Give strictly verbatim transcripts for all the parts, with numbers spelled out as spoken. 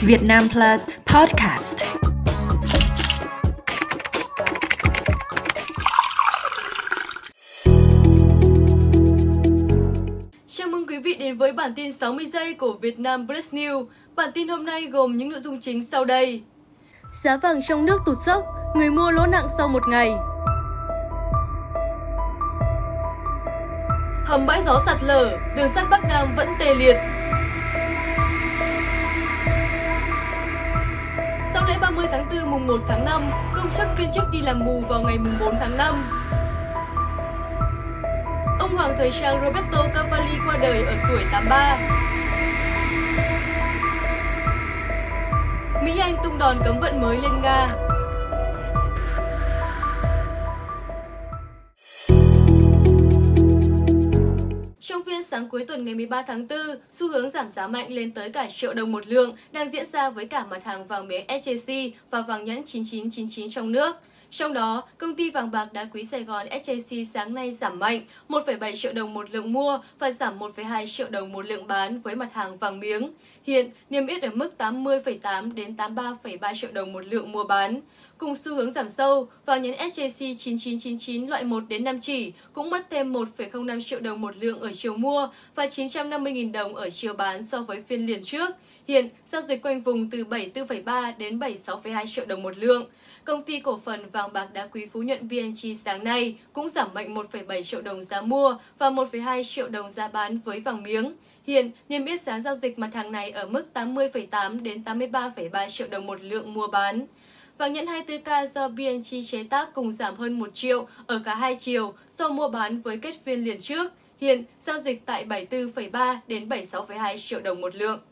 Vietnam Plus Podcast. Chào mừng quý vị đến với bản tin sáu mươi giây của Vietnam Plus News. Bản tin hôm nay gồm những nội dung chính sau đây. Giá vàng trong nước tụt dốc, người mua lỗ nặng sau một ngày. Hầm bãi gió sạt lở, đường sắt Bắc Nam vẫn tê liệt. Sau lễ ba mươi tháng tư mùng một tháng năm, công chức viên chức đi làm bù vào ngày mùng bốn tháng năm. Ông hoàng thời trang Roberto Cavalli qua đời ở tuổi tám mươi ba. Mỹ Anh tung đòn cấm vận mới lên Nga. Trong phiên sáng cuối tuần ngày mười ba tháng tư, xu hướng giảm giá mạnh lên tới cả triệu đồng một lượng đang diễn ra với cả mặt hàng vàng miếng ét gi xê và vàng nhẫn chín chín chín chín trong nước. Trong đó, công ty vàng bạc đá quý Sài Gòn ét gi xê sáng nay giảm mạnh một phẩy bảy triệu đồng một lượng mua và giảm một phẩy hai triệu đồng một lượng bán với mặt hàng vàng miếng. Hiện, niêm yết ở mức tám mươi phẩy tám đến tám mươi ba phẩy ba triệu đồng một lượng mua bán. Cùng xu hướng giảm sâu, vàng nhẫn ét gi xê chín chín chín chín loại một đến năm chỉ cũng mất thêm một phẩy không năm triệu đồng một lượng ở chiều mua và chín trăm năm mươi nghìn đồng ở chiều bán so với phiên liền trước. Hiện, giao dịch quanh vùng từ bảy mươi tư phẩy ba đến bảy mươi sáu phẩy hai triệu đồng một lượng. Công ty cổ phần vàng bạc đá quý Phú Nhuận vê en giê sáng nay cũng giảm mạnh một phẩy bảy triệu đồng giá mua và một phẩy hai triệu đồng giá bán với vàng miếng. Hiện, niêm yết giá giao dịch mặt hàng này ở mức tám mươi phẩy tám đến tám mươi ba phẩy ba triệu đồng một lượng mua bán. Vàng nhẫn hai mươi tư ca do bê en giê chế tác cùng giảm hơn một triệu ở cả hai chiều do mua bán với kết phiên liền trước. Hiện, giao dịch tại bảy mươi tư phẩy ba đến bảy mươi sáu phẩy hai triệu đồng một lượng.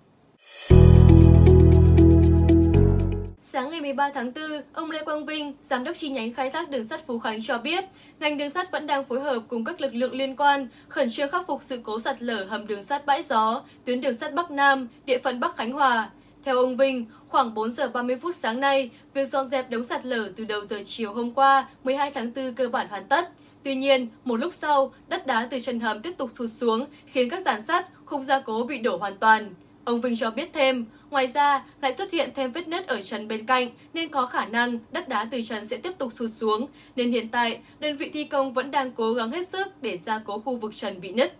Sáng ngày mười ba tháng tư, ông Lê Quang Vinh, Giám đốc chi nhánh khai thác đường sắt Phú Khánh cho biết, ngành đường sắt vẫn đang phối hợp cùng các lực lượng liên quan khẩn trương khắc phục sự cố sạt lở hầm đường sắt Bãi Gió, tuyến đường sắt Bắc Nam, địa phận Bắc Khánh Hòa. Theo ông Vinh, khoảng bốn giờ ba mươi phút sáng nay, việc dọn dẹp đống sạt lở từ đầu giờ chiều hôm qua, mười hai tháng tư cơ bản hoàn tất. Tuy nhiên, một lúc sau, đất đá từ chân hầm tiếp tục sụt xuống, khiến các giàn sắt, khung gia cố bị đổ hoàn toàn. Ông Vinh cho biết thêm, ngoài ra lại xuất hiện thêm vết nứt ở trần bên cạnh nên có khả năng đất đá từ trần sẽ tiếp tục sụt xuống, nên hiện tại đơn vị thi công vẫn đang cố gắng hết sức để gia cố khu vực trần bị nứt.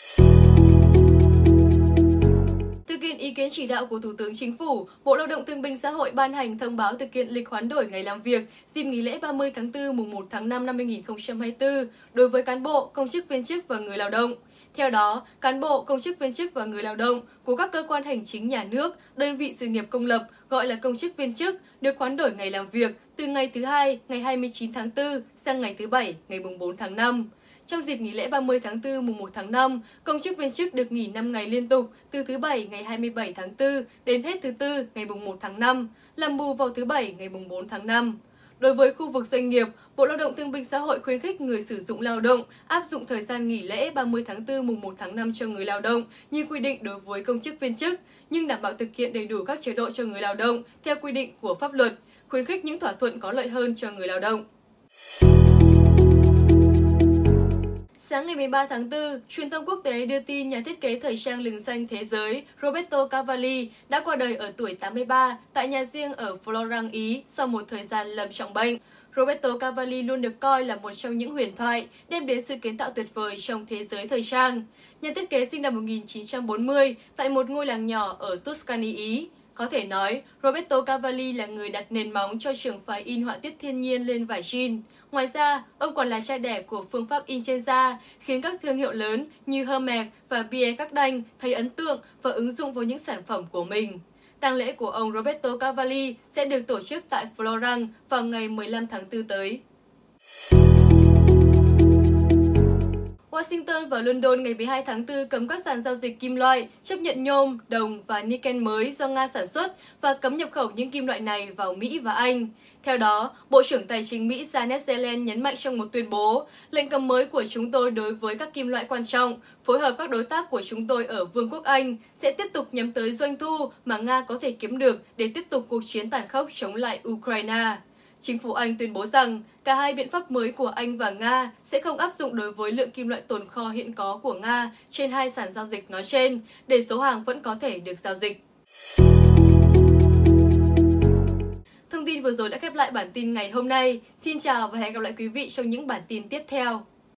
Thực hiện ý kiến chỉ đạo của Thủ tướng Chính phủ, Bộ Lao động Thương binh Xã hội ban hành thông báo thực hiện lịch hoán đổi ngày làm việc dịp nghỉ lễ ba mươi tháng tư mùng một tháng năm năm hai nghìn không trăm hai mươi tư đối với cán bộ, công chức viên chức và người lao động. Theo đó, cán bộ, công chức viên chức và người lao động của các cơ quan hành chính nhà nước, đơn vị sự nghiệp công lập gọi là công chức viên chức được hoán đổi ngày làm việc từ ngày thứ hai, ngày hai mươi chín tháng tư sang ngày thứ bảy, ngày mùng bốn tháng năm. Trong dịp nghỉ lễ ba mươi tháng tư mùng một tháng năm, công chức viên chức được nghỉ năm ngày liên tục từ thứ bảy ngày hai mươi bảy tháng tư đến hết thứ tư ngày mùng một tháng năm, làm bù vào thứ bảy ngày mùng bốn tháng năm. Đối với khu vực doanh nghiệp, Bộ Lao động Thương binh Xã hội khuyến khích người sử dụng lao động áp dụng thời gian nghỉ lễ ba mươi tháng tư mùng một tháng năm cho người lao động như quy định đối với công chức viên chức, nhưng đảm bảo thực hiện đầy đủ các chế độ cho người lao động theo quy định của pháp luật, khuyến khích những thỏa thuận có lợi hơn cho người lao động. Sáng ngày mười ba tháng tư, truyền thông quốc tế đưa tin nhà thiết kế thời trang lừng danh thế giới Roberto Cavalli đã qua đời ở tuổi tám mươi ba tại nhà riêng ở Florence, Ý sau một thời gian lâm trọng bệnh. Roberto Cavalli luôn được coi là một trong những huyền thoại đem đến sự kiến tạo tuyệt vời trong thế giới thời trang. Nhà thiết kế sinh năm một nghìn chín trăm bốn mươi tại một ngôi làng nhỏ ở Tuscany, Ý. Có thể nói, Roberto Cavalli là người đặt nền móng cho trường phái in họa tiết thiên nhiên lên vải jean. Ngoài ra, ông còn là cha đẻ của phương pháp in trên da, khiến các thương hiệu lớn như Hermès và Pierre Cardin thấy ấn tượng và ứng dụng vào những sản phẩm của mình. Tang lễ của ông Roberto Cavalli sẽ được tổ chức tại Florence vào ngày mười lăm tháng tư tới. Washington và London ngày mười hai tháng tư cấm các sàn giao dịch kim loại chấp nhận nhôm, đồng và niken mới do Nga sản xuất và cấm nhập khẩu những kim loại này vào Mỹ và Anh. Theo đó, Bộ trưởng Tài chính Mỹ Janet Yellen nhấn mạnh trong một tuyên bố, lệnh cấm mới của chúng tôi đối với các kim loại quan trọng, phối hợp các đối tác của chúng tôi ở Vương quốc Anh sẽ tiếp tục nhắm tới doanh thu mà Nga có thể kiếm được để tiếp tục cuộc chiến tàn khốc chống lại Ukraine. Chính phủ Anh tuyên bố rằng cả hai biện pháp mới của Anh và Nga sẽ không áp dụng đối với lượng kim loại tồn kho hiện có của Nga trên hai sàn giao dịch nói trên, để số hàng vẫn có thể được giao dịch. đã khép lại bản tin ngày hôm nay. Xin chào và hẹn gặp lại quý vị trong những bản tin tiếp theo.